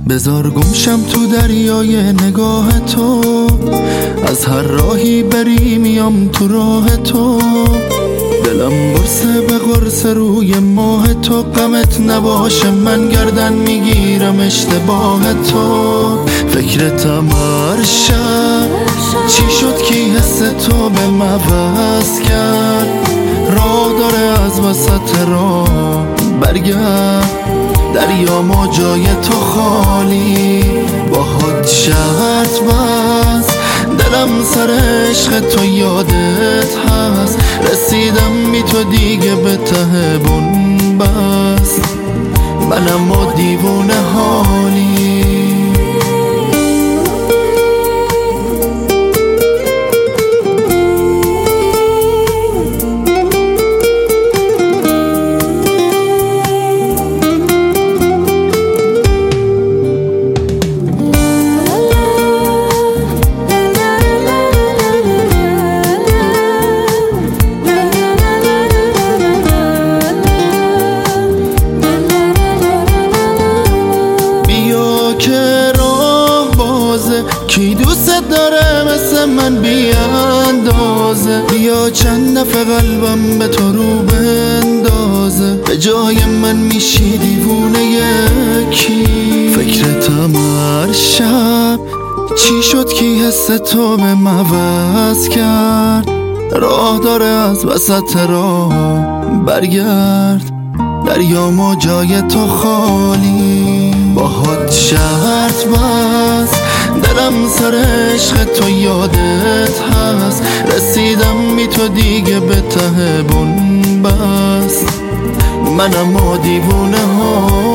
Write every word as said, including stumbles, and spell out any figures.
بذار گمشم تو دریای نگاه تو، از هر راهی بری میام تو راه تو. دلم برسه به قرص روی ماه تو، غمت نباشه من گردن میگیرم اشتباه تو. فکرتم هر شب، چی شد کی حس تو به موز کرد؟ راه داره از وسط راه برگرد، دریا ما جای تو خالی. باهات شرط بس، دلم سر عشق تو یادت هست. رسیدم بی تو دیگه به ته بن بس، منم و دیوونه حالی. کی دوست داره مثل من بی اندازه؟ بیا چند دفعه قلبم به تو رو بندازه. به جای من میشی دیوونه یکی. فکرتم هر شب، چی شد کی حس تو به موز کرد؟ راه داره از وسط راه برگرد، دریا ما جای تو خالی. باهات شرط بس، دلم سر عشق تو یادت هست. رسیدم بی تو دیگه به ته بن بس، منم و دیوونه ها.